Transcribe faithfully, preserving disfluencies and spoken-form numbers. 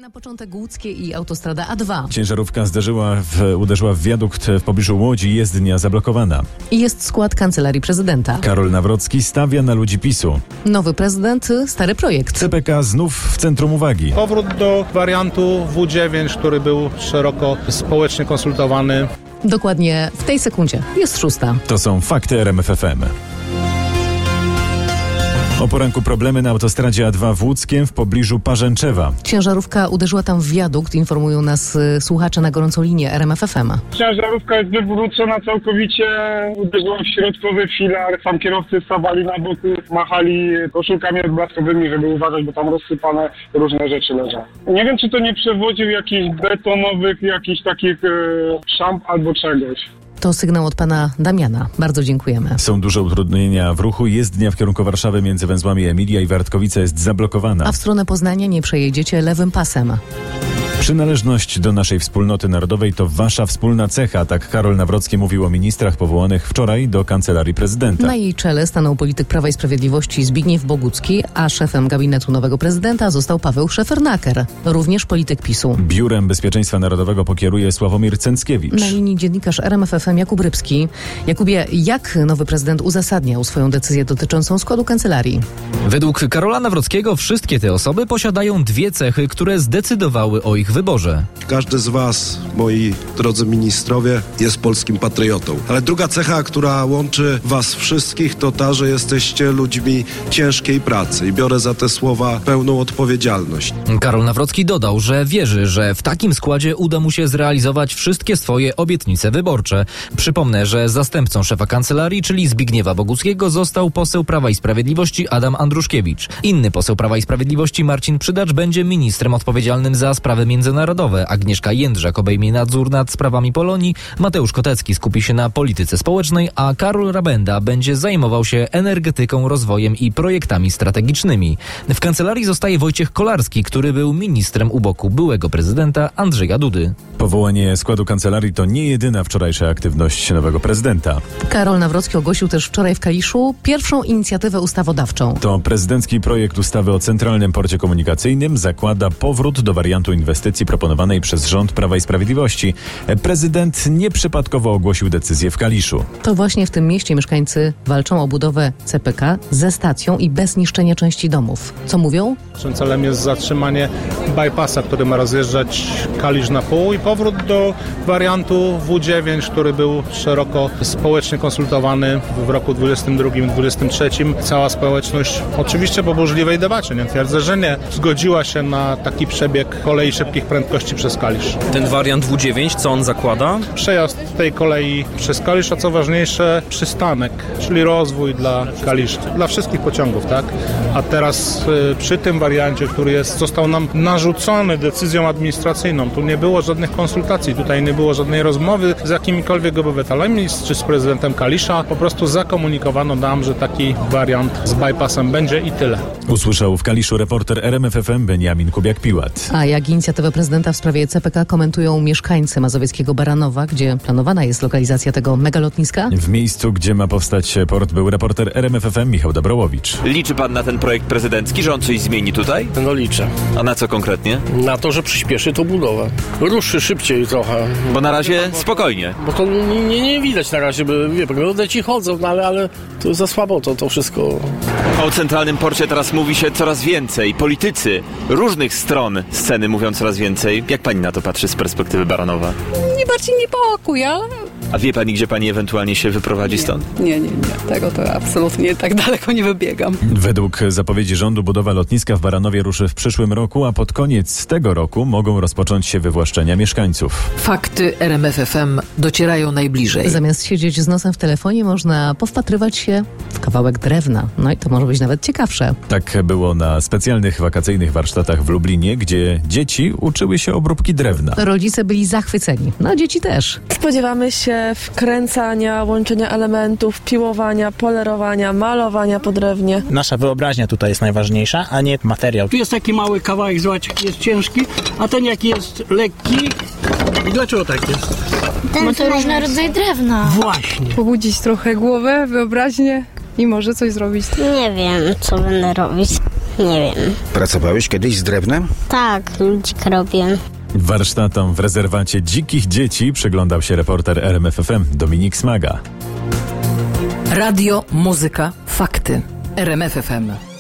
Na początek Łódzkie i autostrada A dwa. Ciężarówka zderzyła w, uderzyła w wiadukt w pobliżu Łodzi, jezdnia zablokowana. I jest skład Kancelarii Prezydenta. Karol Nawrocki stawia na ludzi PiSu. Nowy prezydent, stary projekt. C P K znów w centrum uwagi. Powrót do wariantu W dziewięć, który był szeroko społecznie konsultowany. Dokładnie w tej sekundzie. Jest szósta. To są fakty R M F F M. O poranku problemy na autostradzie A dwa w Łódzkiem w pobliżu Parzęczewa. Ciężarówka uderzyła tam w wiadukt, informują nas y, słuchacze na gorącą linię R M F F M. Ciężarówka jest wywrócona całkowicie, uderzyła w środkowy filar, sam kierowcy stawali na boku, machali koszulkami odblaskowymi, żeby uważać, bo tam rozsypane różne rzeczy leżały. Nie wiem, czy to nie przewodził jakichś betonowych, jakichś takich e, szamp albo czegoś. To sygnał od pana Damiana. Bardzo dziękujemy. Są duże utrudnienia w ruchu. Jezdnia w kierunku Warszawy między węzłami Emilia i Wartkowice jest zablokowana. A w stronę Poznania nie przejedziecie lewym pasem. Przynależność do naszej wspólnoty narodowej to wasza wspólna cecha, tak Karol Nawrocki mówił o ministrach powołanych wczoraj do Kancelarii Prezydenta. Na jej czele stanął polityk Prawa i Sprawiedliwości Zbigniew Bogucki, a szefem gabinetu nowego prezydenta został Paweł Szefernaker, również polityk PiSu. Biurem Bezpieczeństwa Narodowego pokieruje Sławomir Cęckiewicz. Na linii dziennikarz R M F F M Jakub Rybski. Jakubie, jak nowy prezydent uzasadniał swoją decyzję dotyczącą składu kancelarii? Według Karola Nawrockiego wszystkie te osoby posiadają dwie cechy, które zdecydowały o ich wyborze. Każdy z was, moi drodzy ministrowie, jest polskim patriotą. Ale druga cecha, która łączy was wszystkich, to ta, że jesteście ludźmi ciężkiej pracy i biorę za te słowa pełną odpowiedzialność. Karol Nawrocki dodał, że wierzy, że w takim składzie uda mu się zrealizować wszystkie swoje obietnice wyborcze. Przypomnę, że zastępcą szefa kancelarii, czyli Zbigniewa Boguckiego, został poseł Prawa i Sprawiedliwości Adam Andruszkiewicz. Inny poseł Prawa i Sprawiedliwości Marcin Przydacz będzie ministrem odpowiedzialnym za sprawy międzynarodowe. Agnieszka Jędrzak obejmie nadzór nad sprawami Polonii, Mateusz Kotecki skupi się na polityce społecznej, a Karol Rabenda będzie zajmował się energetyką, rozwojem i projektami strategicznymi. W kancelarii zostaje Wojciech Kolarski, który był ministrem u boku byłego prezydenta Andrzeja Dudy. Powołanie składu kancelarii to nie jedyna wczorajsza aktywność nowego prezydenta. Karol Nawrocki ogłosił też wczoraj w Kaliszu pierwszą inicjatywę ustawodawczą. To prezydencki projekt ustawy o Centralnym Porcie Komunikacyjnym zakłada powrót do wariantu inwestycji proponowanej przez rząd Prawa i Sprawiedliwości. Prezydent nieprzypadkowo ogłosił decyzję w Kaliszu. To właśnie w tym mieście mieszkańcy walczą o budowę C P K ze stacją i bez niszczenia części domów. Co mówią? Naszym celem jest zatrzymanie bypassa, który ma rozjeżdżać Kalisz na pół i powrót do wariantu W dziewięć, który był szeroko społecznie konsultowany w roku dwudziestym drugim dwudziestym trzecim. Cała społeczność, oczywiście po burzliwej debacie, nie twierdzę, że nie, zgodziła się na taki przebieg kolei szybkich prędkości przez Kalisz. Ten wariant W dziewięć, co on zakłada? Przejazd tej kolei przez Kalisz, a co ważniejsze, przystanek, czyli rozwój dla Kalisza, dla wszystkich pociągów, tak? A teraz y, przy tym wariancie, który jest, został nam narzucony decyzją administracyjną, tu nie było żadnych konsultacji, tutaj nie było żadnej rozmowy z jakimikolwiek obywatelami czy z prezydentem Kalisza, po prostu zakomunikowano nam, że taki wariant z bypassem będzie i tyle. Usłyszał w Kaliszu reporter R M F F M Beniamin Kubiak-Piłat. A jak inicjatywę prezydenta w sprawie C P K komentują mieszkańcy mazowieckiego Baranowa, gdzie planowana jest lokalizacja tego megalotniska? W miejscu, gdzie ma powstać port, był reporter R M F F M Michał Dobrałowicz. Liczy pan na ten projekt prezydencki, że on coś zmieni tutaj? No liczę. A na co konkretnie? Na to, że przyspieszy to budowę. Ruszy szybciej trochę. Bo na razie spokojnie. Bo to nie, nie, nie widać na razie, by, wie pan, no ci chodzą, no ale, ale to za słabo to, to wszystko. O Centralnym Porcie teraz mówi się coraz więcej. Politycy różnych stron sceny mówią coraz więcej. Jak pani na to patrzy z perspektywy Baranowa? Nie bardziej niepokój, ale... A wie pani, gdzie pani ewentualnie się wyprowadzi nie, stąd? Nie, nie, nie. Tego to absolutnie tak daleko nie wybiegam. Według zapowiedzi rządu budowa lotniska w Baranowie ruszy w przyszłym roku, a pod koniec tego roku mogą rozpocząć się wywłaszczenia mieszkańców. Fakty R M F F M docierają najbliżej. Zamiast siedzieć z nosem w telefonie, można powpatrywać się w kawałek drewna. No i to może być nawet ciekawsze. Tak było na specjalnych wakacyjnych warsztatach w Lublinie, gdzie dzieci uczyły się obróbki drewna. Rodzice byli zachwyceni. No, dzieci też. Spodziewamy się wkręcania, łączenia elementów, piłowania, polerowania, malowania po drewnie. Nasza wyobraźnia tutaj jest najważniejsza, a nie materiał. Tu jest taki mały kawałek, zobacz, jaki jest ciężki, a ten jaki jest lekki. I dlaczego tak jest? Bo to różny rodzaj drewna. Właśnie. Pobudzić trochę głowę, wyobraźnię i może coś zrobić. Nie wiem, co będę robić. Nie wiem. Pracowałeś kiedyś z drewnem? Tak, ludzika robię. Warsztatom w rezerwacie dzikich dzieci przyglądał się reporter R M F F M Dominik Smaga. Radio, muzyka, fakty. R M F F M.